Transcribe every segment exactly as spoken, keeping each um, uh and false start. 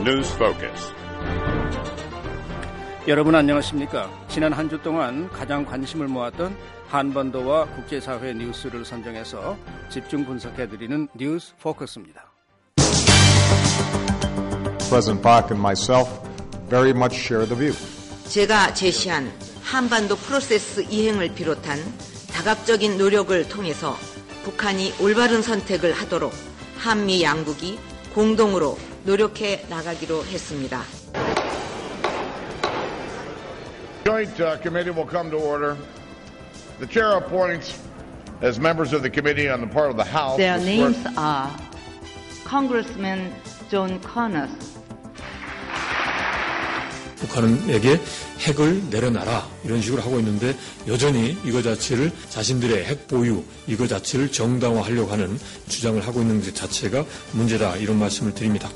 News Focus. 여러분 안녕하십니까? 지난 한 주 동안 가장 관심을 모았던 한반도와 국제사회 뉴스를 선정해서 집중 분석해드리는 뉴스 포커스입니다. President Park and myself very much share the view. 제가 제시한 한반도 프로세스 이행을 비롯한 다각적인 노력을 통해서 북한이 올바른 선택을 하도록 한미 양국이 공동으로 노력해 나가기로 했습니다. Joint uh, committee will come to order. The chair appoints as members of the committee on the part of the House. Their names are Congressman John Connors. 북한에게 핵을 내려놔라 이런 식으로 하고 있는데 여전히 이거 자체를 자신들의 핵 보유 이거 자체를 정당화하려고 하는 주장을 하고 있는 것 자체가 문제다 이런 말씀을 드립니다.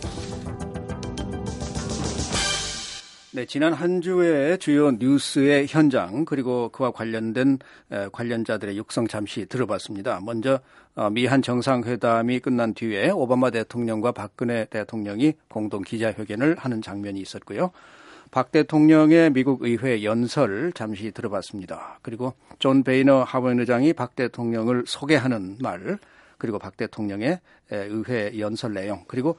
네, 지난 한 주의 주요 뉴스의 현장 그리고 그와 관련된 관련자들의 육성 잠시 들어봤습니다. 먼저 미한 정상회담이 끝난 뒤에 오바마 대통령과 박근혜 대통령이 공동 기자회견을 하는 장면이 있었고요. 박 대통령의 미국 의회 연설 잠시 들어봤습니다. 그리고 존 베이너 하원 의장이 박 대통령을 소개하는 말, 그리고 박 대통령의 의회 연설 내용, 그리고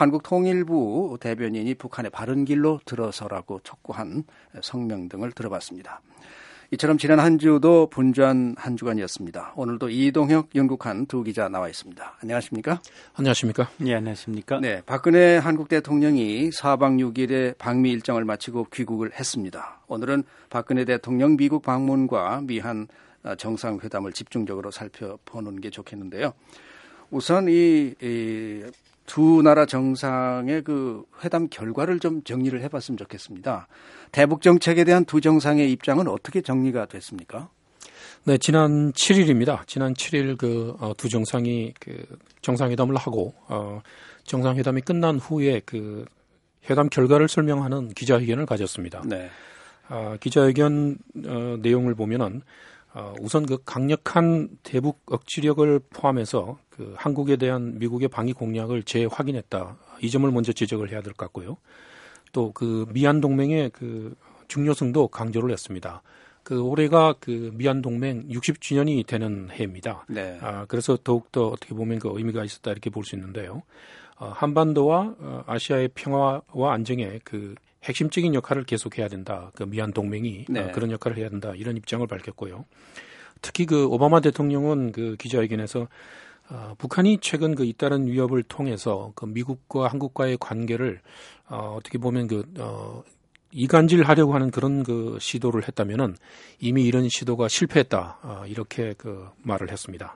한국통일부 대변인이 북한의 바른 길로 들어서라고 촉구한 성명 등을 들어봤습니다. 이처럼 지난 한 주도 분주한 한 주간이었습니다. 오늘도 이동혁, 윤국한 두 기자 나와 있습니다. 안녕하십니까? 안녕하십니까? 네, 안녕하십니까? 네, 박근혜 한국 대통령이 사 박 육 일의 방미 일정을 마치고 귀국을 했습니다. 오늘은 박근혜 대통령 미국 방문과 미한 정상회담을 집중적으로 살펴보는 게 좋겠는데요. 우선 이, 이 두 나라 정상의 그 회담 결과를 좀 정리를 해봤으면 좋겠습니다. 대북 정책에 대한 두 정상의 입장은 어떻게 정리가 됐습니까? 네, 지난 칠 일입니다. 지난 칠 일 그 두 정상이 그 정상회담을 하고 어, 정상회담이 끝난 후에 그 회담 결과를 설명하는 기자회견을 가졌습니다. 네. 어, 기자회견 어, 내용을 보면은 어, 우선 그 강력한 대북 억지력을 포함해서 그 한국에 대한 미국의 방위 공약을 재확인했다. 이 점을 먼저 지적을 해야 될 것 같고요. 또 그 미한 동맹의 그 중요성도 강조를 했습니다. 그 올해가 그 미한 동맹 육십 주년이 되는 해입니다. 네. 아, 그래서 더욱더 어떻게 보면 그 의미가 있었다 이렇게 볼 수 있는데요. 어, 한반도와 어, 아시아의 평화와 안정에 그 핵심적인 역할을 계속해야 된다. 그 미한 동맹이 네. 어, 그런 역할을 해야 된다. 이런 입장을 밝혔고요. 특히 그 오바마 대통령은 그 기자회견에서 어, 북한이 최근 그 잇따른 위협을 통해서 그 미국과 한국과의 관계를 어, 어떻게 보면 그 어, 이간질하려고 하는 그런 그 시도를 했다면은 이미 이런 시도가 실패했다. 어, 이렇게 그 말을 했습니다.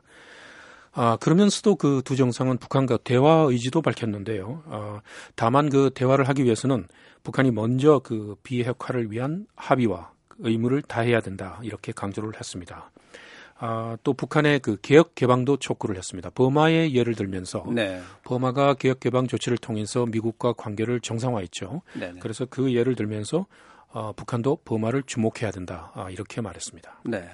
아, 그러면서도 그 두 정상은 북한과 대화 의지도 밝혔는데요. 어, 다만 그 대화를 하기 위해서는 북한이 먼저 그 비핵화를 위한 합의와 의무를 다해야 된다. 이렇게 강조를 했습니다. 아, 또 북한의 그 개혁 개방도 촉구를 했습니다. 버마의 예를 들면서 네. 버마가 개혁 개방 조치를 통해서 미국과 관계를 정상화했죠. 네네. 그래서 그 예를 들면서 어, 북한도 버마를 주목해야 된다. 아, 이렇게 말했습니다. 네.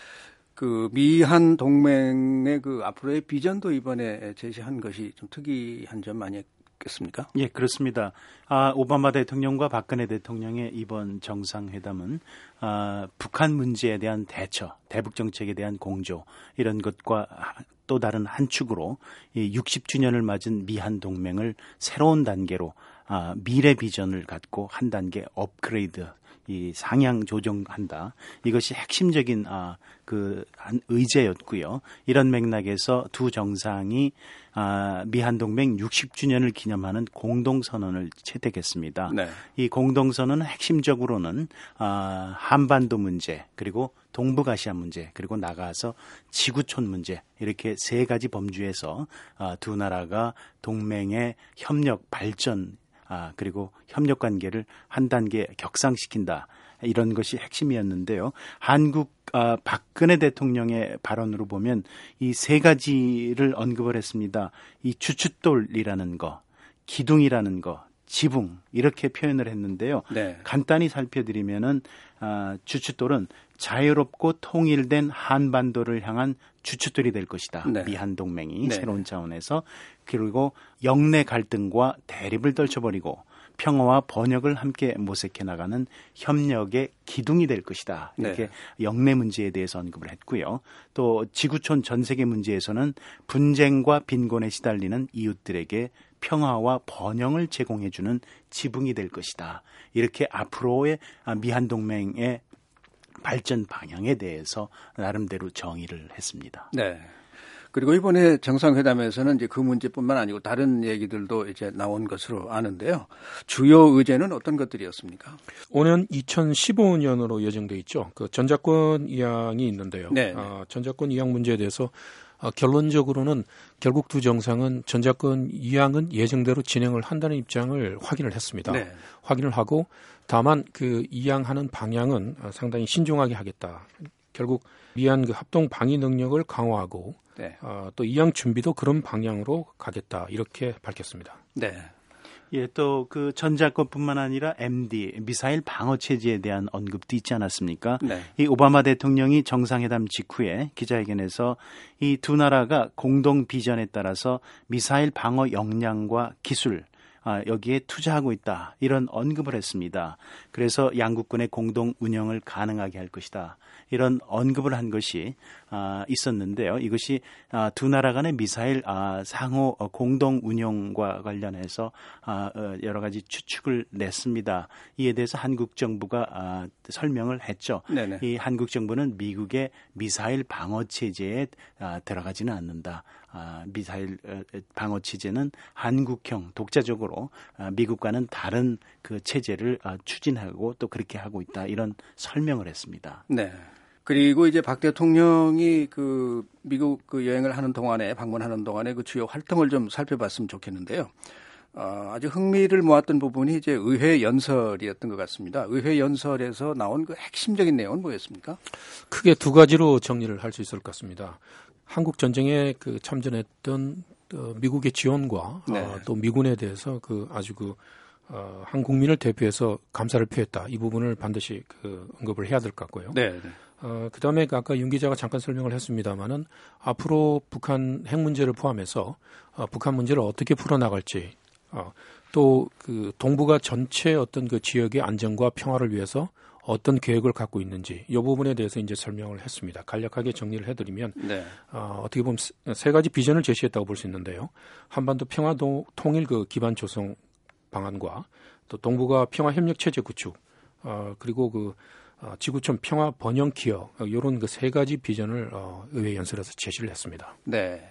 그 미한 동맹의 그 앞으로의 비전도 이번에 제시한 것이 좀 특이한 점 아니겠습니까? 예, 그렇습니다. 아, 오바마 대통령과 박근혜 대통령의 이번 정상회담은 아, 북한 문제에 대한 대처, 대북 정책에 대한 공조 이런 것과 또 다른 한 축으로 이 육십 주년을 맞은 미한 동맹을 새로운 단계로 아, 미래 비전을 갖고 한 단계 업그레이드 이 상향 조정한다. 이것이 핵심적인 아, 그 한 의제였고요. 이런 맥락에서 두 정상이 아, 미한 동맹 육십 주년을 기념하는 공동 선언을 채택했습니다. 네. 이 공동 선언은 핵심적으로는 아, 한반도 문제 그리고 동북아시아 문제 그리고 나가서 지구촌 문제 이렇게 세 가지 범주에서 아, 두 나라가 동맹의 협력 발전 아, 그리고 협력 관계를 한 단계 격상시킨다. 이런 것이 핵심이었는데요. 한국 아, 박근혜 대통령의 발언으로 보면 이 세 가지를 언급을 했습니다. 이 주춧돌이라는 거, 기둥이라는 거, 지붕 이렇게 표현을 했는데요. 네. 간단히 살펴드리면은 아, 주춧돌은 자유롭고 통일된 한반도를 향한 주춧돌이 될 것이다. 네. 미한 동맹이 네. 새로운 차원에서 그리고 영내 갈등과 대립을 떨쳐버리고 평화와 번영을 함께 모색해 나가는 협력의 기둥이 될 것이다. 이렇게 네. 영내 문제에 대해서 언급을 했고요. 또 지구촌 전 세계 문제에서는 분쟁과 빈곤에 시달리는 이웃들에게 평화와 번영을 제공해주는 지붕이 될 것이다. 이렇게 앞으로의 미한동맹의 발전 방향에 대해서 나름대로 정의를 했습니다. 네. 그리고 이번에 정상회담에서는 이제 그 문제뿐만 아니고 다른 얘기들도 이제 나온 것으로 아는데요. 주요 의제는 어떤 것들이었습니까? 오는 이천십오 년으로 예정돼 있죠. 그 전자권 이양이 있는데요. 네. 어, 전자권 이양 문제에 대해서 어, 결론적으로는 결국 두 정상은 전자권 이양은 예정대로 진행을 한다는 입장을 확인을 했습니다. 네. 확인을 하고 다만 그 이양하는 방향은 상당히 신중하게 하겠다. 결국 미한 그 합동 방위 능력을 강화하고 네. 어, 또 이양 준비도 그런 방향으로 가겠다 이렇게 밝혔습니다. 네. 예, 또 그 전자권뿐만 아니라 엠디 미사일 방어 체제에 대한 언급도 있지 않았습니까? 네. 이 오바마 대통령이 정상회담 직후에 기자회견에서 이 두 나라가 공동 비전에 따라서 미사일 방어 역량과 기술 아, 여기에 투자하고 있다. 이런 언급을 했습니다. 그래서 양국군의 공동 운영을 가능하게 할 것이다. 이런 언급을 한 것이 아, 있었는데요. 이것이 아, 두 나라 간의 미사일 아, 상호 공동 운영과 관련해서 아, 어, 여러 가지 추측을 냈습니다. 이에 대해서 한국 정부가 아, 설명을 했죠. 네네. 이 한국 정부는 미국의 미사일 방어 체제에 아, 들어가지는 않는다. 아, 미사일 방어 체제는 한국형 독자적으로 아, 미국과는 다른 그 체제를 아, 추진하고 또 그렇게 하고 있다. 이런 설명을 했습니다. 네. 그리고 이제 박 대통령이 그 미국 그 여행을 하는 동안에 방문하는 동안에 그 주요 활동을 좀 살펴봤으면 좋겠는데요. 어, 아주 흥미를 모았던 부분이 이제 의회 연설이었던 것 같습니다. 의회 연설에서 나온 그 핵심적인 내용은 뭐였습니까? 크게 두 가지로 정리를 할 수 있을 것 같습니다. 한국 전쟁에 그 참전했던 어, 미국의 지원과 네. 어, 또 미군에 대해서 그 아주 그 어, 한 국민을 대표해서 감사를 표했다. 이 부분을 반드시 그 언급을 해야 될 것 같고요. 네. 네. 어, 그 다음에 아까 윤 기자가 잠깐 설명을 했습니다마는 앞으로 북한 핵 문제를 포함해서 어, 북한 문제를 어떻게 풀어나갈지 어, 또 그 동북아 전체 어떤 그 지역의 안정과 평화를 위해서 어떤 계획을 갖고 있는지 이 부분에 대해서 이제 설명을 했습니다. 간략하게 정리를 해드리면 네. 어, 어떻게 보면 세 가지 비전을 제시했다고 볼 수 있는데요. 한반도 평화 통일 그 기반 조성 방안과 또 동북아 평화 협력 체제 구축 어, 그리고 그 어, 지구촌 평화 번영 기여 이런 그 세 가지 비전을 어, 의회 연설에서 제시를 했습니다. 네.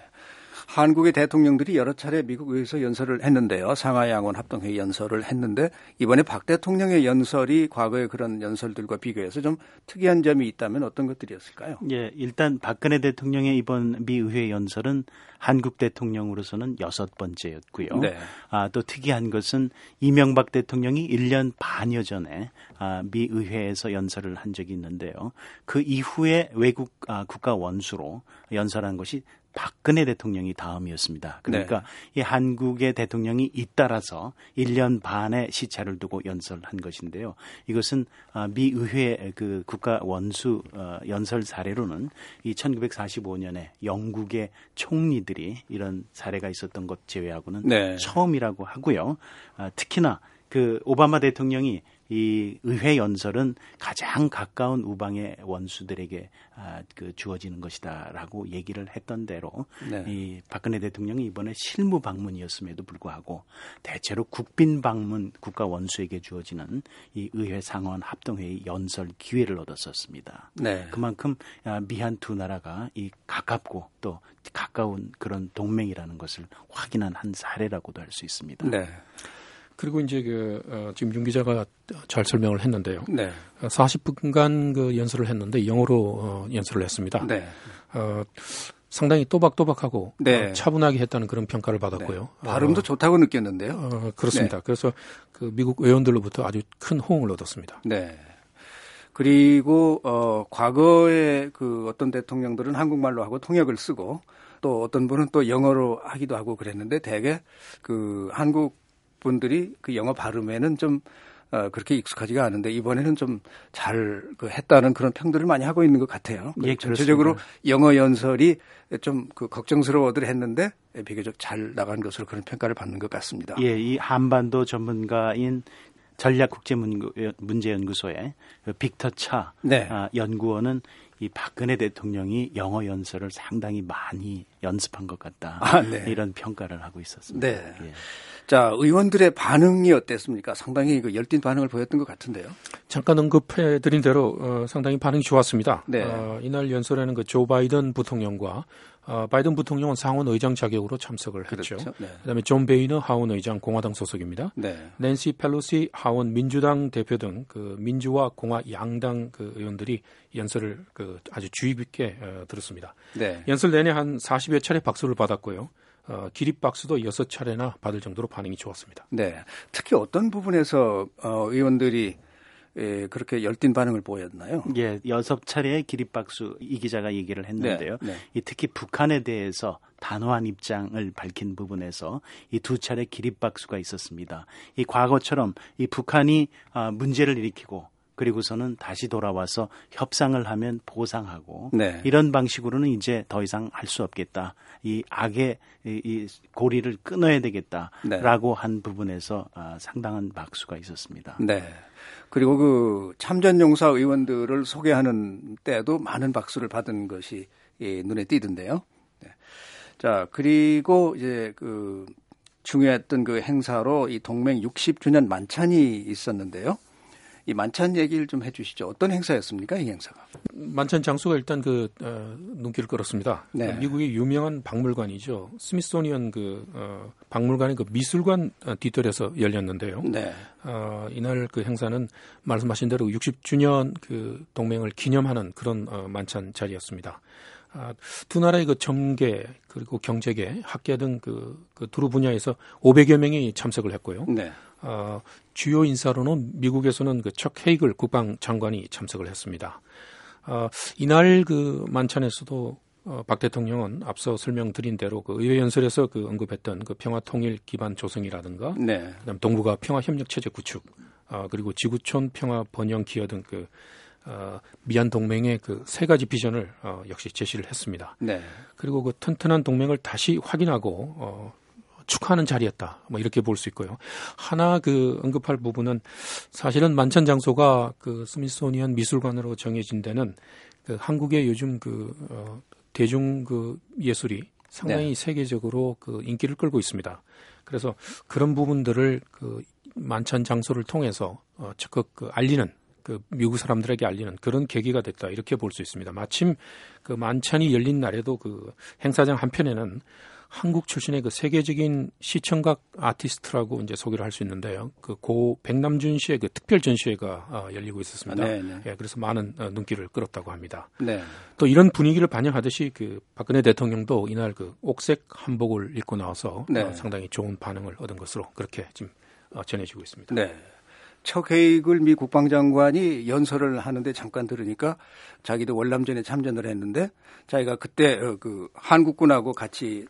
한국의 대통령들이 여러 차례 미국 의회에서 연설을 했는데요. 상하양원 합동회의 연설을 했는데 이번에 박 대통령의 연설이 과거의 그런 연설들과 비교해서 좀 특이한 점이 있다면 어떤 것들이었을까요? 예, 일단 박근혜 대통령의 이번 미 의회 연설은 한국 대통령으로서는 여섯 번째였고요. 네. 아, 또 특이한 것은 이명박 대통령이 일 년 반여 전에 아, 미 의회에서 연설을 한 적이 있는데요. 그 이후에 외국 아, 국가 원수로 연설한 것이 박근혜 대통령이 다음이었습니다. 그러니까 네. 이 한국의 대통령이 잇따라서 일 년 반의 시차를 두고 연설한 것인데요. 이것은 미 의회 그 국가 원수 연설 사례로는 이 천구백사십오 년에 영국의 총리들이 이런 사례가 있었던 것 제외하고는 네. 처음이라고 하고요. 특히나 그 오바마 대통령이 이 의회 연설은 가장 가까운 우방의 원수들에게 아, 그 주어지는 것이다라고 얘기를 했던 대로 네. 이 박근혜 대통령이 이번에 실무 방문이었음에도 불구하고 대체로 국빈 방문 국가 원수에게 주어지는 이 의회 상원 합동회의 연설 기회를 얻었었습니다. 네. 그만큼 미한 두 나라가 이 가깝고 또 가까운 그런 동맹이라는 것을 확인한 한 사례라고도 할 수 있습니다. 네. 그리고 이제 그 어, 지금 윤 기자가 잘 설명을 했는데요. 네. 사십 분간 그 연설을 했는데 영어로 어, 연설을 했습니다. 네. 어, 상당히 또박또박하고 네. 어, 차분하게 했다는 그런 평가를 받았고요. 네. 발음도 어, 좋다고 느꼈는데요. 어, 그렇습니다. 네. 그래서 그 미국 의원들로부터 아주 큰 호응을 얻었습니다. 네. 그리고 어, 과거에 그 어떤 대통령들은 한국말로 하고 통역을 쓰고 또 어떤 분은 또 영어로 하기도 하고 그랬는데 대개 그 한국 분들이 그 영어 발음에는 좀 어, 그렇게 익숙하지가 않은데 이번에는 좀 잘 그 했다는 그런 평들을 많이 하고 있는 것 같아요. 예, 전체적으로 영어 연설이 좀 그 걱정스러워들 했는데 비교적 잘 나간 것으로 그런 평가를 받는 것 같습니다. 예, 이 한반도 전문가인 전략국제문제연구소의 빅터 차 네. 아, 연구원은 이 박근혜 대통령이 영어 연설을 상당히 많이 연습한 것 같다. 아, 네. 이런 평가를 하고 있었습니다. 네. 예. 자, 의원들의 반응이 어땠습니까? 상당히 그 열띤 반응을 보였던 것 같은데요. 잠깐 언급해드린 대로 어, 상당히 반응이 좋았습니다. 네. 어, 이날 연설에는 그 조 바이든 부통령과 어, 바이든 부통령은 상원 의장 자격으로 참석을 했죠. 그렇죠. 네. 그다음에 존 베이너 하원 의장 공화당 소속입니다. 네. 낸시 펠로시 하원 민주당 대표 등 그 민주와 공화 양당 그 의원들이 연설을 그 아주 주의 깊게 어, 들었습니다. 네. 연설 내내 한 사십여 차례 박수를 받았고요. 어, 기립박수도 여섯 차례나 받을 정도로 반응이 좋았습니다. 네. 특히 어떤 부분에서 어, 의원들이 예, 그렇게 열띤 반응을 보였나요? 예, 여섯 차례의 기립박수 이 기자가 얘기를 했는데요. 네, 네. 이 특히 북한에 대해서 단호한 입장을 밝힌 부분에서 이 두 차례 기립박수가 있었습니다. 이 과거처럼 이 북한이 아, 문제를 일으키고 그리고서는 다시 돌아와서 협상을 하면 보상하고 네. 이런 방식으로는 이제 더 이상 할 수 없겠다. 이 악의 이, 이 고리를 끊어야 되겠다라고 네. 한 부분에서 아, 상당한 박수가 있었습니다. 네. 그리고 그 참전용사 의원들을 소개하는 때도 많은 박수를 받은 것이 예, 눈에 띄던데요. 네. 자, 그리고 이제 그 중요했던 그 행사로 이 동맹 육십 주년 만찬이 있었는데요. 이 만찬 얘기를 좀 해주시죠. 어떤 행사였습니까, 이 행사가? 만찬 장소가 일단 그 어, 눈길을 끌었습니다. 네. 미국의 유명한 박물관이죠. 스미소니언 그 어, 박물관의 그 미술관 뒷뜰에서 열렸는데요. 네. 어, 이날 그 행사는 말씀하신 대로 육십 주년 그 동맹을 기념하는 그런 어, 만찬 자리였습니다. 아, 두 나라의 그 정계 그리고 경제계, 학계 등 그 그 두루 분야에서 오백여 명이 참석을 했고요. 네. 어, 주요 인사로는 미국에서는 그 척 헤이글 국방장관이 참석을 했습니다. 어, 이날 그 만찬에서도 어, 박 대통령은 앞서 설명드린 대로 그 의회 연설에서 그 언급했던 그 평화 통일 기반 조성이라든가, 네. 그다음 동북아 평화 협력 체제 구축, 어, 그리고 지구촌 평화 번영 기여 등 그 어, 미한 동맹의 그 세 가지 비전을 어, 역시 제시를 했습니다. 네. 그리고 그 튼튼한 동맹을 다시 확인하고 어, 축하하는 자리였다. 뭐 이렇게 볼 수 있고요. 하나 그 언급할 부분은 사실은 만찬 장소가 그 스미소니언 미술관으로 정해진 데는 그 한국의 요즘 그 어, 대중 그 예술이 상당히 네. 세계적으로 그 인기를 끌고 있습니다. 그래서 그런 부분들을 그 만찬 장소를 통해서 어, 적극 그 알리는 그 미국 사람들에게 알리는 그런 계기가 됐다 이렇게 볼 수 있습니다. 마침 그 만찬이 열린 날에도 그 행사장 한편에는 한국 출신의 그 세계적인 시청각 아티스트라고 이제 소개를 할 수 있는데요. 그 고 백남준 씨의 그 특별 전시회가 어, 열리고 있었습니다. 아, 예, 그래서 많은 어, 눈길을 끌었다고 합니다. 네. 또 이런 분위기를 반영하듯이 그 박근혜 대통령도 이날 그 옥색 한복을 입고 나와서 네. 어, 상당히 좋은 반응을 얻은 것으로 그렇게 지금 어, 전해지고 있습니다. 네. 척 헤이글 미 국방장관이 연설을 하는데 잠깐 들으니까 자기도 월남전에 참전을 했는데 자기가 그때 그 한국군하고 같이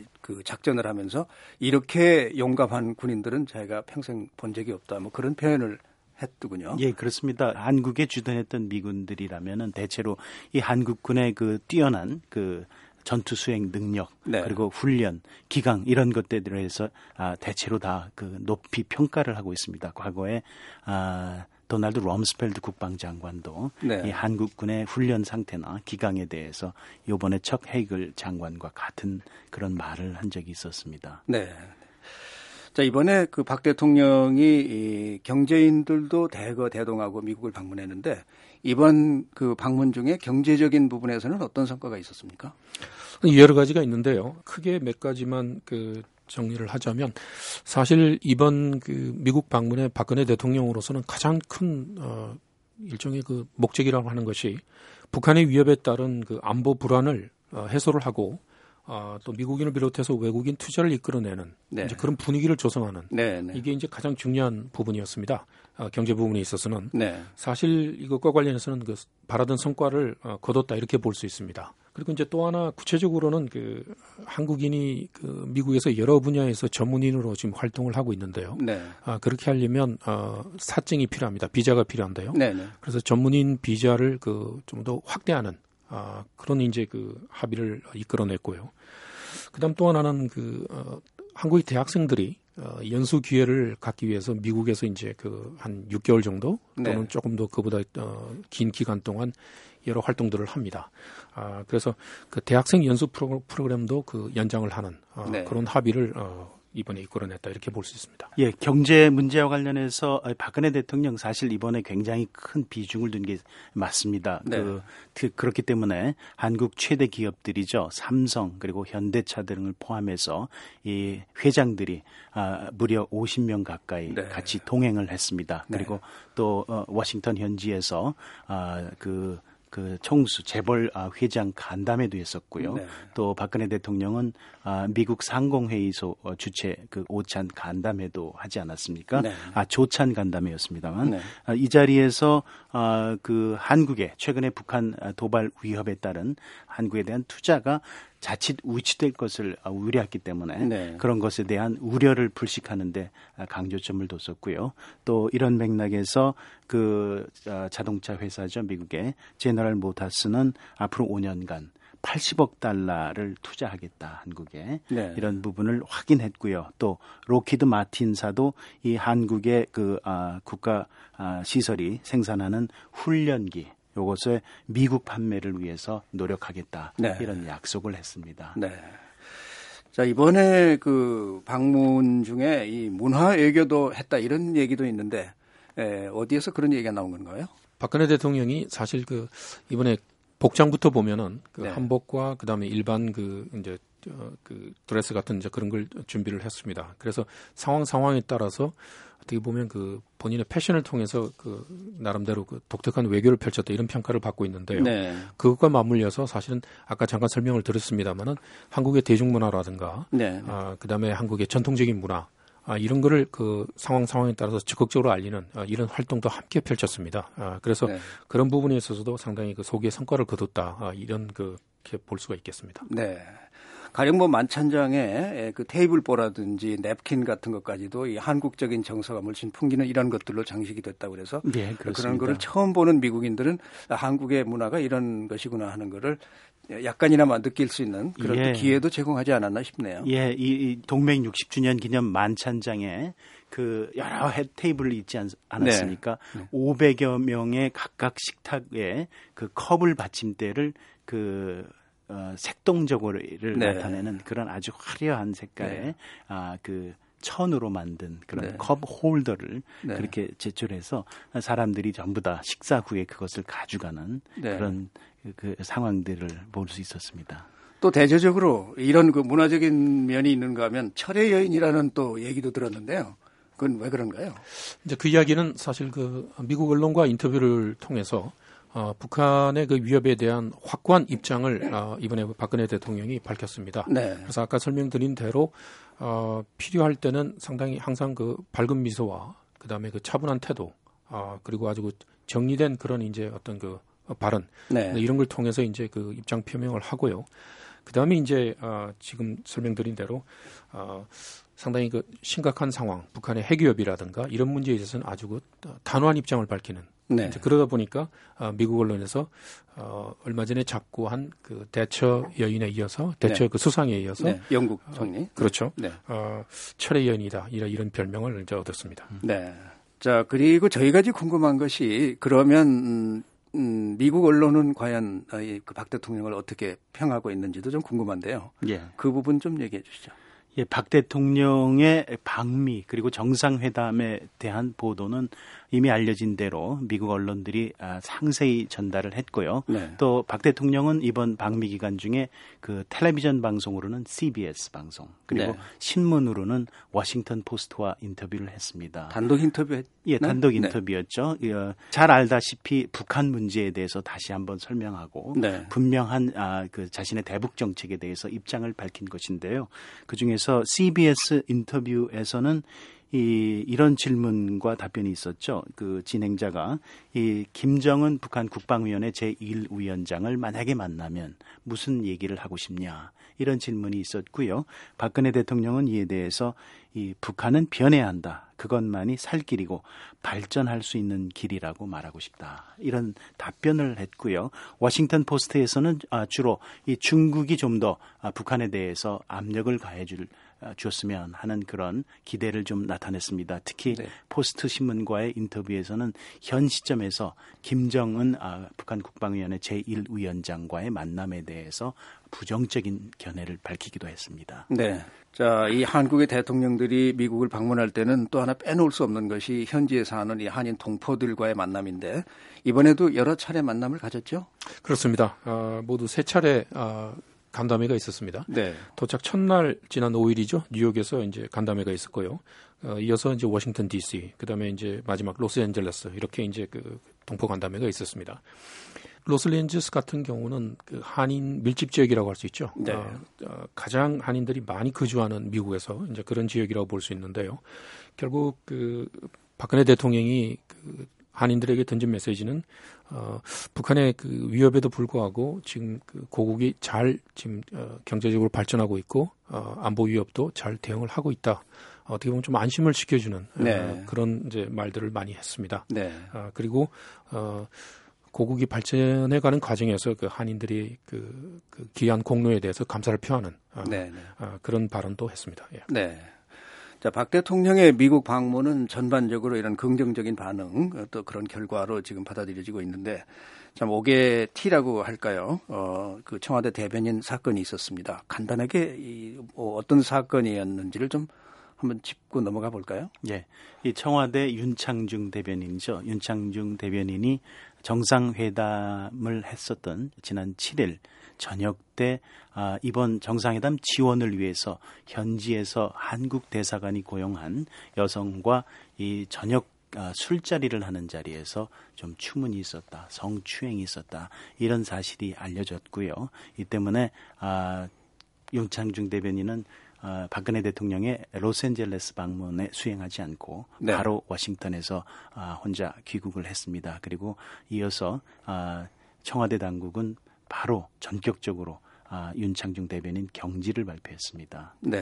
그 작전을 하면서 이렇게 용감한 군인들은 자기가 평생 본 적이 없다. 뭐 그런 표현을 했더군요. 예, 그렇습니다. 한국에 주둔했던 미군들이라면은 대체로 이 한국군의 그 뛰어난 그 전투 수행 능력 네. 그리고 훈련, 기강 이런 것들에 대해서 아, 대체로 다 그 높이 평가를 하고 있습니다. 과거에 아, 도널드 럼스펠드 국방장관도 네. 이 한국군의 훈련 상태나 기강에 대해서 이번에 척 헤이글 장관과 같은 그런 말을 한 적이 있었습니다. 네. 자, 이번에 그 박 대통령이 이 경제인들도 대거 대동하고 미국을 방문했는데 이번 그 방문 중에 경제적인 부분에서는 어떤 성과가 있었습니까? 여러 가지가 있는데요. 크게 몇 가지만 그 정리를 하자면 사실 이번 그 미국 방문의 박근혜 대통령으로서는 가장 큰 어, 일종의 그 목적이라고 하는 것이 북한의 위협에 따른 그 안보 불안을 어, 해소를 하고 어, 또 미국인을 비롯해서 외국인 투자를 이끌어내는 네. 이제 그런 분위기를 조성하는 네, 네. 이게 이제 가장 중요한 부분이었습니다. 어, 경제 부분에 있어서는 네. 사실 이것과 관련해서는 그 바라던 성과를 어, 거뒀다 이렇게 볼 수 있습니다. 그리고 이제 또 하나 구체적으로는 그 한국인이 그 미국에서 여러 분야에서 전문인으로 지금 활동을 하고 있는데요. 네. 아, 그렇게 하려면 어, 사증이 필요합니다. 비자가 필요한데요. 네, 네. 그래서 전문인 비자를 그 좀 더 확대하는 아, 그런 이제 그 합의를 이끌어냈고요. 그다음 또 하나는 그 어, 한국의 대학생들이 어, 연수 기회를 갖기 위해서 미국에서 이제 그 한 육 개월 정도 또는 네. 조금 더 그보다 어, 긴 기간 동안 여러 활동들을 합니다. 아, 그래서 그 대학생 연수 프로, 프로그램도 그 연장을 하는 어, 네. 그런 합의를 어, 이번에 이끌어냈다 이렇게 볼 수 있습니다. 예, 경제 문제와 관련해서 박근혜 대통령 사실 이번에 굉장히 큰 비중을 둔 게 맞습니다. 네. 그, 그 그렇기 때문에 한국 최대 기업들이죠, 삼성 그리고 현대차 등을 포함해서 이 회장들이 아, 무려 오십 명 가까이 네. 같이 동행을 했습니다. 네. 그리고 또 어, 워싱턴 현지에서 아, 그 그 총수 재벌 회장 간담회도 했었고요. 네. 또 박근혜 대통령은 미국 상공회의소 주최 그 오찬 간담회도 하지 않았습니까? 네. 아 조찬 간담회였습니다만 네. 이 자리에서 그 한국의 최근에 북한 도발 위협에 따른 한국에 대한 투자가 자칫 위치될 것을 우려했기 때문에 네. 그런 것에 대한 우려를 불식하는데 강조점을 뒀었고요. 또 이런 맥락에서 그 자동차 회사죠, 미국의 제너럴 모타스는 앞으로 오 년간 팔십억 달러를 투자하겠다, 한국에. 네. 이런 부분을 확인했고요. 또 로키드 마틴사도 이 한국의 그 아, 국가 아, 시설이 생산하는 훈련기 요것을 미국 판매를 위해서 노력하겠다. 네. 이런 약속을 했습니다. 네. 자, 이번에 그 방문 중에 이 문화 외교도 했다 이런 얘기도 있는데 에, 어디에서 그런 얘기가 나온 건가요? 박근혜 대통령이 사실 그 이번에 복장부터 보면은 그 네. 한복과 그다음에 일반 그 이제 어, 그 드레스 같은 이제 그런 걸 준비를 했습니다. 그래서 상황 상황에 따라서 어떻게 보면 그 본인의 패션을 통해서 그 나름대로 그 독특한 외교를 펼쳤다 이런 평가를 받고 있는데요. 네. 그것과 맞물려서 사실은 아까 잠깐 설명을 드렸습니다만은 한국의 대중문화라든가 네. 아, 그다음에 한국의 전통적인 문화 아, 이런 거를 그 상황 상황에 따라서 적극적으로 알리는 아, 이런 활동도 함께 펼쳤습니다. 아, 그래서 네. 그런 부분에 있어서도 상당히 그 소기의 성과를 거뒀다 아, 이런 그렇게 볼 수가 있겠습니다. 네. 가령 뭐 만찬장에 그 테이블보라든지 냅킨 같은 것까지도 이 한국적인 정서가 물씬 풍기는 이런 것들로 장식이 됐다고 그래서 네, 그렇습니다. 그런 거를 처음 보는 미국인들은 한국의 문화가 이런 것이구나 하는 거를 약간이나마 느낄 수 있는 그런 예. 기회도 제공하지 않았나 싶네요. 예, 이, 이 동맹 육십 주년 기념 만찬장에 그 여러 해 테이블이 있지 않, 않았습니까? 네. 네. 오백여 명의 각각 식탁에 그 컵을 받침대를 그 어, 색동적으로 네. 나타내는 그런 아주 화려한 색깔의 네. 아, 그 천으로 만든 그런 네. 컵 홀더를 네. 그렇게 제출해서 사람들이 전부 다 식사 후에 그것을 가져가는 네. 그런 그, 그 상황들을 볼 수 있었습니다. 또 대체적으로 이런 그 문화적인 면이 있는가 하면 철의 여인이라는 또 얘기도 들었는데요. 그건 왜 그런가요? 이제 그 이야기는 사실 그 미국 언론과 인터뷰를 통해서 어, 북한의 그 위협에 대한 확고한 입장을 어, 이번에 박근혜 대통령이 밝혔습니다. 네. 그래서 아까 설명드린 대로 어, 필요할 때는 상당히 항상 그 밝은 미소와 그다음에 그 차분한 태도, 어, 그리고 아주 그 정리된 그런 이제 어떤 그 발언 네. 이런 걸 통해서 이제 그 입장 표명을 하고요. 그다음에 이제 어, 지금 설명드린 대로 어, 상당히 그 심각한 상황, 북한의 핵위협이라든가 이런 문제에 있어서는 아주 그 단호한 입장을 밝히는. 네. 이제 그러다 보니까 어, 미국 언론에서 어, 얼마 전에 잡고한 그 대처 여인에 이어서 대처 네. 그 수상에 이어서 네. 영국 총리. 어, 그렇죠. 네. 어, 철의 여인이다 이런 이런 별명을 이제 얻었습니다. 네. 자, 그리고 저희가 지금 궁금한 것이 그러면 음, 음, 미국 언론은 과연 그 박 대통령을 어떻게 평하고 있는지도 좀 궁금한데요. 예. 그 부분 좀 얘기해 주시죠. 예, 박 대통령의 방미 그리고 정상회담에 대한 보도는 이미 알려진 대로 미국 언론들이 상세히 전달을 했고요. 네. 또 박 대통령은 이번 방미 기간 중에 그 텔레비전 방송으로는 씨비에스 방송 그리고 네. 신문으로는 워싱턴 포스트와 인터뷰를 했습니다. 단독 인터뷰 했... 예, 단독 인터뷰였죠. 네. 잘 알다시피 북한 문제에 대해서 다시 한번 설명하고 네. 분명한 아, 그 자신의 대북 정책에 대해서 입장을 밝힌 것인데요. 그중에서 씨비에스 인터뷰에서는 이, 이런 질문과 답변이 있었죠. 그 진행자가 이 김정은 북한 국방위원회 제일 위원장을 만약에 만나면 무슨 얘기를 하고 싶냐 이런 질문이 있었고요. 박근혜 대통령은 이에 대해서 이 북한은 변해야 한다. 그것만이 살 길이고 발전할 수 있는 길이라고 말하고 싶다. 이런 답변을 했고요. 워싱턴 포스트에서는 주로 이 중국이 좀 더 북한에 대해서 압력을 가해줄 주었으면 하는 그런 기대를 좀 나타냈습니다. 특히 네. 포스트 신문과의 인터뷰에서는 현 시점에서 김정은 아, 북한 국방위원회 제일 위원장과의 만남에 대해서 부정적인 견해를 밝히기도 했습니다. 네. 자, 이 한국의 대통령들이 미국을 방문할 때는 또 하나 빼놓을 수 없는 것이 현지에 사는 이 한인 동포들과의 만남인데 이번에도 여러 차례 만남을 가졌죠? 그렇습니다. 어, 모두 세 차례 어, 간담회가 있었습니다. 네. 도착 첫날 지난 오 일이죠. 뉴욕에서 이제 간담회가 있었고요. 어, 이어서 이제 워싱턴 디씨, 그다음에 이제 마지막 로스앤젤레스 이렇게 이제 그 동포 간담회가 있었습니다. 로스앤젤레스 같은 경우는 그 한인 밀집 지역이라고 할 수 있죠. 네. 어, 어, 가장 한인들이 많이 거주하는 미국에서 이제 그런 지역이라고 볼 수 있는데요. 결국 그 박근혜 대통령이 그 한인들에게 던진 메시지는 어, 북한의 그 위협에도 불구하고 지금 그 고국이 잘 지금 어, 경제적으로 발전하고 있고 어, 안보 위협도 잘 대응을 하고 있다. 어떻게 보면 좀 안심을 시켜주는 네. 어, 그런 이제 말들을 많이 했습니다. 네. 어, 그리고 어, 고국이 발전해가는 과정에서 그 한인들이 그, 그 귀한 공로에 대해서 감사를 표하는 어, 네, 네. 어, 그런 발언도 했습니다. 예. 네. 자, 박 대통령의 미국 방문은 전반적으로 이런 긍정적인 반응, 또 그런 결과로 지금 받아들여지고 있는데, 참, 옥의 티라고 할까요? 어, 그 청와대 대변인 사건이 있었습니다. 간단하게 이, 뭐 어떤 사건이었는지를 좀 한번 짚고 넘어가 볼까요? 예. 이 청와대 윤창중 대변인이죠. 윤창중 대변인이 정상회담을 했었던 지난 칠 일 저녁 때 아, 이번 정상회담 지원을 위해서 현지에서 한국 대사관이 고용한 여성과 이 저녁 아, 술자리를 하는 자리에서 좀 추문이 있었다, 성추행이 있었다 이런 사실이 알려졌고요. 이 때문에 아, 윤창중 대변인은 아, 박근혜 대통령의 로스앤젤레스 방문에 수행하지 않고 네. 바로 워싱턴에서 아, 혼자 귀국을 했습니다. 그리고 이어서 아, 청와대 당국은 바로 전격적으로 아, 윤창중 대변인 경질을 발표했습니다. 네.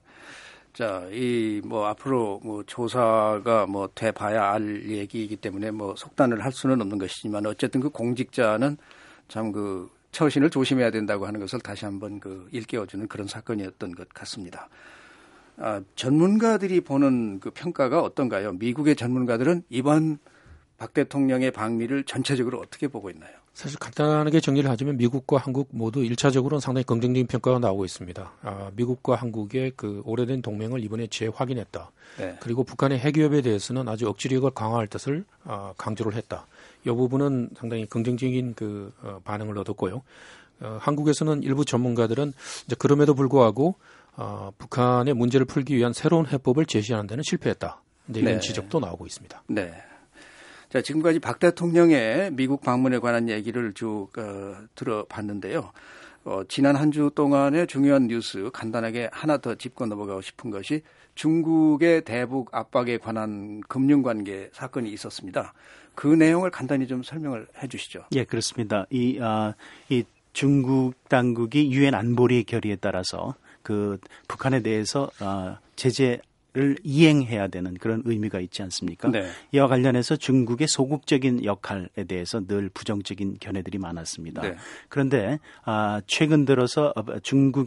자, 이 뭐 앞으로 뭐 조사가 뭐 돼봐야 알 얘기이기 때문에 뭐 속단을 할 수는 없는 것이지만 어쨌든 그 공직자는 참 그 처신을 조심해야 된다고 하는 것을 다시 한번 그 일깨워주는 그런 사건이었던 것 같습니다. 아, 전문가들이 보는 그 평가가 어떤가요? 미국의 전문가들은 이번 박 대통령의 방미를 전체적으로 어떻게 보고 있나요? 사실 간단하게 정리를 하자면 미국과 한국 모두 일차적으로는 상당히 긍정적인 평가가 나오고 있습니다. 아, 미국과 한국의 그 오래된 동맹을 이번에 재확인했다. 네. 그리고 북한의 핵위협에 대해서는 아주 억지력을 강화할 뜻을 아, 강조를 했다. 이 부분은 상당히 긍정적인 그 어, 반응을 얻었고요. 어, 한국에서는 일부 전문가들은 이제 그럼에도 불구하고 어, 북한의 문제를 풀기 위한 새로운 해법을 제시하는 데는 실패했다. 이제 이런 네. 지적도 나오고 있습니다. 네. 자, 지금까지 박 대통령의 미국 방문에 관한 얘기를 쭉 어, 들어봤는데요. 어, 지난 한 주 동안의 중요한 뉴스 간단하게 하나 더 짚고 넘어가고 싶은 것이 중국의 대북 압박에 관한 금융관계 사건이 있었습니다. 그 내용을 간단히 좀 설명을 해 주시죠. 예, 그렇습니다. 이, 아, 이 중국 당국이 유엔 안보리 결의에 따라서 그 북한에 대해서 아, 제재 를 이행해야 되는 그런 의미가 있지 않습니까? 네. 이와 관련해서 중국의 소극적인 역할에 대해서 늘 부정적인 견해들이 많았습니다. 네. 그런데 아, 최근 들어서 중국의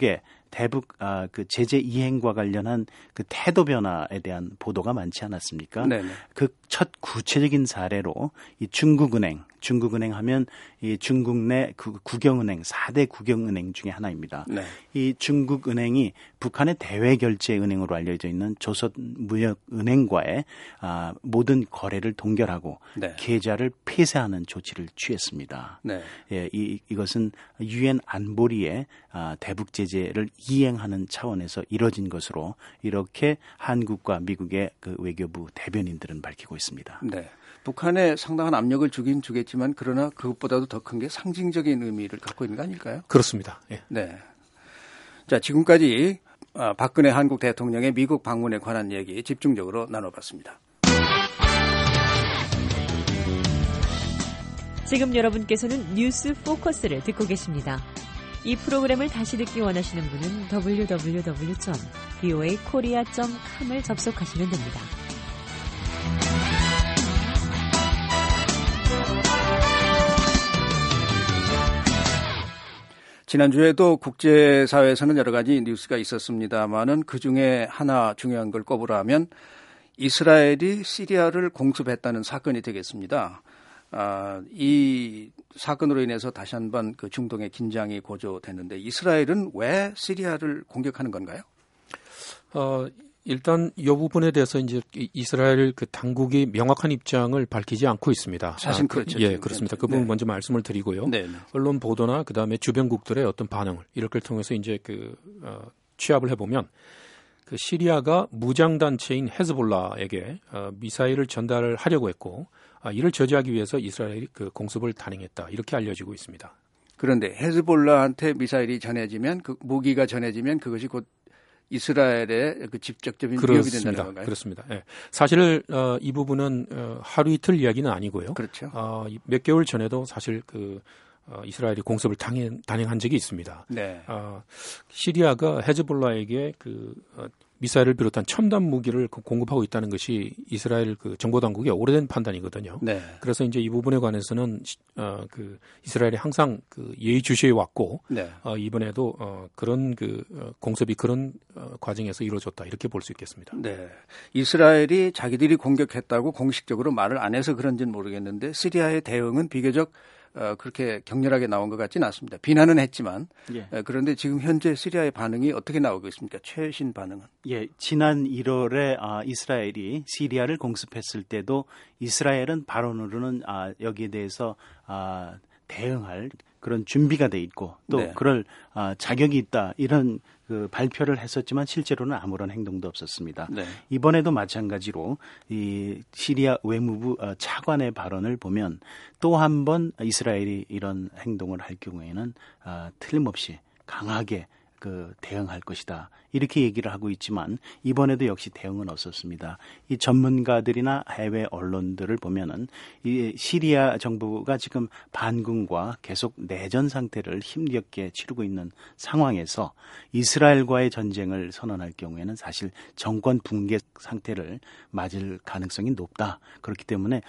대북 아, 그 제재 이행과 관련한 그 태도 변화에 대한 보도가 많지 않았습니까? 그 첫 구체적인 사례로 이 중국은행, 중국은행 하면 이 중국 내 그 국영은행 사 대 국영은행 중에 하나입니다. 네. 이 중국은행이 북한의 대외결제은행으로 알려져 있는 조선무역은행과의 아, 모든 거래를 동결하고 네. 계좌를 폐쇄하는 조치를 취했습니다. 네. 예, 이, 이것은 유엔 안보리의 아, 대북 제재를 이행하는 차원에서 이뤄진 것으로 이렇게 한국과 미국의 그 외교부 대변인들은 밝히고 있습니다. 네. 북한에 상당한 압력을 주긴 주겠지만 그러나 그것보다도 더 큰 게 상징적인 의미를 갖고 있는 거 아닐까요? 그렇습니다. 예. 네. 자, 지금까지 박근혜 한국 대통령의 미국 방문에 관한 얘기 집중적으로 나눠봤습니다. 지금 여러분께서는 뉴스 포커스를 듣고 계십니다. 이 프로그램을 다시 듣기 원하시는 분은 더블유 더블유 더블유 점 브이오에이 코리아 점 컴을 접속하시면 됩니다. 지난주에도 국제사회에서는 여러 가지 뉴스가 있었습니다만은 그중에 하나 중요한 걸 꼽으라면 이스라엘이 시리아를 공습했다는 사건이 되겠습니다. 아, 이 사건으로 인해서 다시 한번 그 중동의 긴장이 고조됐는데 이스라엘은 왜 시리아를 공격하는 건가요? 어, 일단 이 부분에 대해서 이제 이스라엘 그 당국이 명확한 입장을 밝히지 않고 있습니다. 사실 그렇죠. 아, 그, 예, 그렇습니다. 그 부분 네. 먼저 말씀을 드리고요. 네, 네. 언론 보도나 그 다음에 주변국들의 어떤 반응을 이럴 걸 통해서 이제 그 어, 취합을 해보면 그 시리아가 무장 단체인 헤즈볼라에게 어, 미사일을 전달을 하려고 했고 아, 이를 저지하기 위해서 이스라엘이 그 공습을 단행했다 이렇게 알려지고 있습니다. 그런데 헤즈볼라한테 미사일이 전해지면 그 무기가 전해지면 그것이 곧 이스라엘의 그 직접적인 위협이 된다는 건가요? 그렇습니다. 예. 사실 어, 이 부분은 어, 하루 이틀 이야기는 아니고요. 그렇죠. 어, 몇 개월 전에도 사실 그 어, 이스라엘이 공습을 단행, 단행한 적이 있습니다. 네. 어, 시리아가 헤즈볼라에게 그 어, 미사일을 비롯한 첨단 무기를 공급하고 있다는 것이 이스라엘 그 정보 당국의 오래된 판단이거든요. 네. 그래서 이제 이 부분에 관해서는 어, 그 이스라엘이 항상 그 예의주시해 왔고 네. 어, 이번에도 어, 그런 그 어, 공습이 그런 어, 과정에서 이루어졌다 이렇게 볼 수 있겠습니다. 네. 이스라엘이 자기들이 공격했다고 공식적으로 말을 안 해서 그런지는 모르겠는데 시리아의 대응은 비교적 어, 그렇게 격렬하게 나온 것 같지는 않습니다. 비난은 했지만 예. 어, 그런데 지금 현재 시리아의 반응이 어떻게 나오고 있습니까? 최신 반응은? 예, 지난 일월에 아, 이스라엘이 시리아를 공습했을 때도 이스라엘은 발언으로는 아, 여기에 대해서 아, 대응할 그런 준비가 돼 있고 또 네. 그럴 아, 자격이 있다 이런 그 발표를 했었지만 실제로는 아무런 행동도 없었습니다. 네. 이번에도 마찬가지로 이 시리아 외무부 차관의 발언을 보면 또 한 번 이스라엘이 이런 행동을 할 경우에는 아, 틀림없이 강하게 그 대응할 것이다. 이렇게 얘기를 하고 있지만 이번에도 역시 대응은 없었습니다. 이 전문가들이나 해외 언론들을 보면은 이 시리아 정부가 지금 반군과 계속 내전 상태를 힘겹게 치르고 있는 상황에서 이스라엘과의 전쟁을 선언할 경우에는 사실 정권 붕괴 상태를 맞을 가능성이 높다. 그렇기 때문에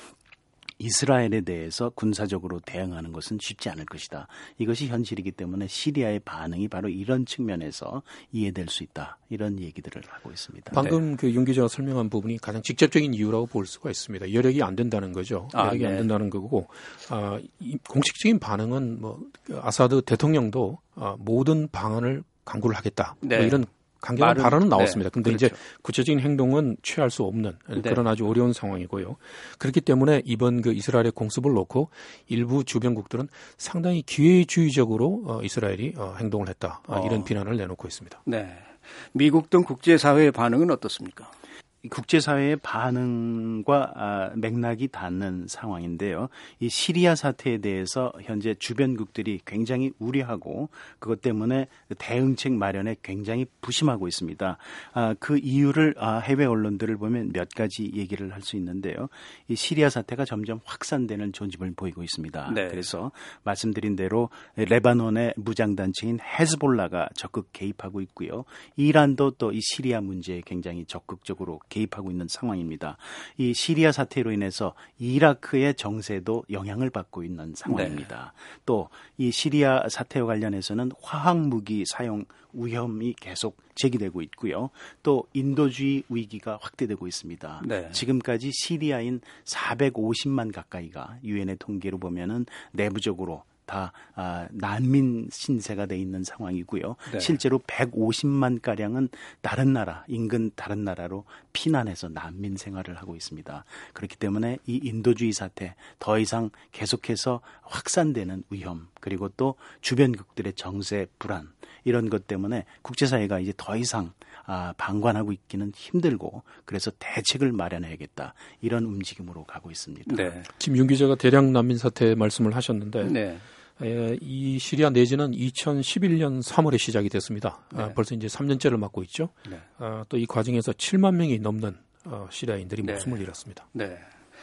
이스라엘에 대해서 군사적으로 대응하는 것은 쉽지 않을 것이다. 이것이 현실이기 때문에 시리아의 반응이 바로 이런 측면에서 이해될 수 있다. 이런 얘기들을 하고 있습니다. 방금 네. 그 윤 기자가 설명한 부분이 가장 직접적인 이유라고 볼 수가 있습니다. 여력이 안 된다는 거죠. 아, 여력이 네. 안 된다는 거고 아, 이 공식적인 반응은 뭐 아사드 대통령도 아, 모든 방안을 강구를 하겠다. 네. 뭐 이런 강경한 발언은 나왔습니다. 그런데 네, 이제 그렇죠. 구체적인 행동은 취할 수 없는 네. 그런 아주 어려운 상황이고요. 그렇기 때문에 이번 그 이스라엘의 공습을 놓고 일부 주변국들은 상당히 기회주의적으로 어, 이스라엘이 어, 행동을 했다. 어, 이런 비난을 내놓고 있습니다. 네. 미국 등 국제사회의 반응은 어떻습니까? 국제사회의 반응과 아, 맥락이 닿는 상황인데요. 이 시리아 사태에 대해서 현재 주변국들이 굉장히 우려하고 그것 때문에 대응책 마련에 굉장히 부심하고 있습니다. 아, 그 이유를 아, 해외 언론들을 보면 몇 가지 얘기를 할 수 있는데요. 이 시리아 사태가 점점 확산되는 조짐을 보이고 있습니다. 네. 그래서 말씀드린 대로 레바논의 무장단체인 헤즈볼라가 적극 개입하고 있고요. 이란도 또 이 시리아 문제에 굉장히 적극적으로 개입하고 있는 상황입니다. 이 시리아 사태로 인해서 이라크의 정세도 영향을 받고 있는 상황입니다. 네. 또 이 시리아 사태와 관련해서는 화학무기 사용 위험이 계속 제기되고 있고요. 또 인도주의 위기가 확대되고 있습니다. 네. 지금까지 시리아인 사백오십만 가까이가 유엔의 통계로 보면은 내부적으로 다 아, 난민 신세가 돼 있는 상황이고요. 네. 실제로 백오십만 가량은 다른 나라, 인근 다른 나라로 피난해서 난민 생활을 하고 있습니다. 그렇기 때문에 이 인도주의 사태 더 이상 계속해서 확산되는 위험, 그리고 또 주변국들의 정세 불안, 이런 것 때문에 국제사회가 이제 더 이상 아, 방관하고 있기는 힘들고, 그래서 대책을 마련해야겠다, 이런 움직임으로 가고 있습니다. 네. 지금 윤 기자가 대량 난민 사태 말씀을 하셨는데 네. 에, 이 시리아 내지는 이천십일 년 삼월에 시작이 됐습니다. 네. 아, 벌써 이제 삼 년째를 맞고 있죠. 네. 아, 또 이 과정에서 칠만 명이 넘는 어, 시리아인들이 네. 목숨을 잃었습니다. 네.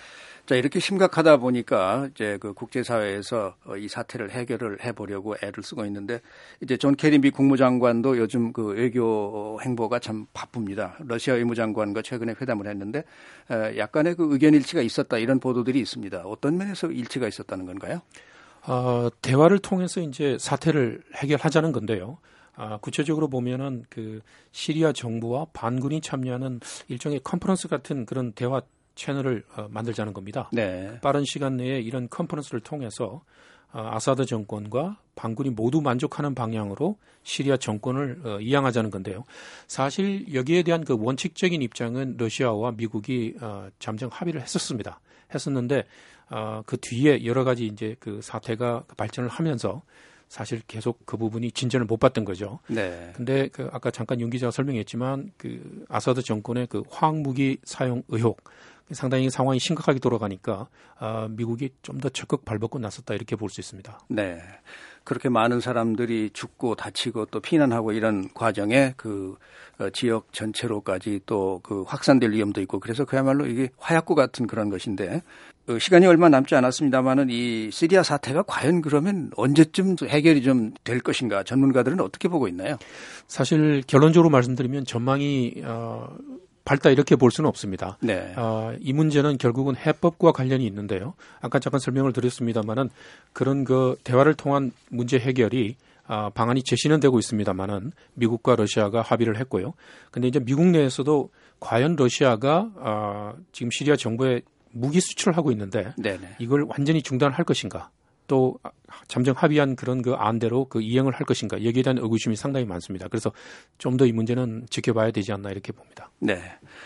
자, 이렇게 심각하다 보니까 이제 그 국제사회에서 이 사태를 해결을 해보려고 애를 쓰고 있는데, 이제 존 케리 미 국무장관도 요즘 그 외교 행보가 참 바쁩니다. 러시아 외무장관과 최근에 회담을 했는데 약간의 그 의견 일치가 있었다, 이런 보도들이 있습니다. 어떤 면에서 일치가 있었다는 건가요? 어, 대화를 통해서 이제 사태를 해결하자는 건데요. 아, 구체적으로 보면은 그 시리아 정부와 반군이 참여하는 일종의 컨퍼런스 같은 그런 대화 채널을 어, 만들자는 겁니다. 네. 빠른 시간 내에 이런 컨퍼런스를 통해서 어, 아사드 정권과 반군이 모두 만족하는 방향으로 시리아 정권을 어, 이양하자는 건데요. 사실 여기에 대한 그 원칙적인 입장은 러시아와 미국이 어, 잠정 합의를 했었습니다. 했었는데 어, 그 뒤에 여러 가지 이제 그 사태가 발전을 하면서 사실 계속 그 부분이 진전을 못 봤던 거죠. 네. 근데 그 아까 잠깐 윤 기자가 설명했지만 그 아사드 정권의 그 화학무기 사용 의혹, 상당히 상황이 심각하게 돌아가니까 아, 미국이 좀 더 적극 발벗고 나섰다, 이렇게 볼 수 있습니다. 네, 그렇게 많은 사람들이 죽고 다치고 또 피난하고 이런 과정에 그 어, 지역 전체로까지 또 그 확산될 위험도 있고, 그래서 그야말로 이게 화약고 같은 그런 것인데, 어, 시간이 얼마 남지 않았습니다만은 이 시리아 사태가 과연 그러면 언제쯤 해결이 좀 될 것인가, 전문가들은 어떻게 보고 있나요? 사실 결론적으로 말씀드리면 전망이 어, 밝다, 이렇게 볼 수는 없습니다. 네. 어, 이 문제는 결국은 해법과 관련이 있는데요. 아까 잠깐 설명을 드렸습니다만은 그런 그 대화를 통한 문제 해결이 어, 방안이 제시는 되고 있습니다만은 미국과 러시아가 합의를 했고요. 근데 이제 미국 내에서도 과연 러시아가 어, 지금 시리아 정부에 무기 수출을 하고 있는데 네네. 이걸 완전히 중단할 것인가, 또 잠정 합의한 그런 그 안대로 그 이행을 할 것인가, 여기에 대한 의구심이 상당히 많습니다. 그래서 좀 더 이 문제는 지켜봐야 되지 않나, 이렇게 봅니다. 네.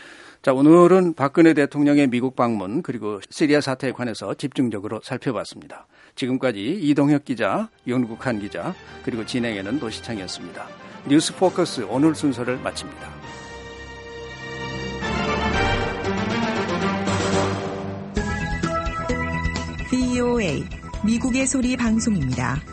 자, 오늘은 박근혜 대통령의 미국 방문, 그리고 시리아 사태에 관해서 집중적으로 살펴봤습니다. 지금까지 이동혁 기자, 윤국한 기자, 그리고 진행에는 노시창이었습니다. 뉴스 포커스 오늘 순서를 마칩니다. 브이오에이 미국의 소리 방송입니다.